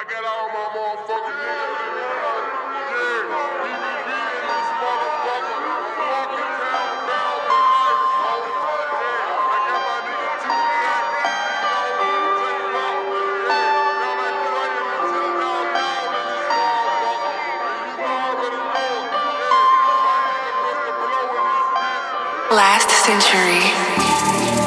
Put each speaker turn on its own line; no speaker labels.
got all my motherfucking niggas. Yeah, BBB in this motherfucker. Walking town, bound for life. Yeah, I got my nigga Tupac. Check it out. Yeah, y'all ain't playing until y'all down in this motherfucker. And you already know it. Yeah, my nigga Mr. Blow in this bitch.
Last Century.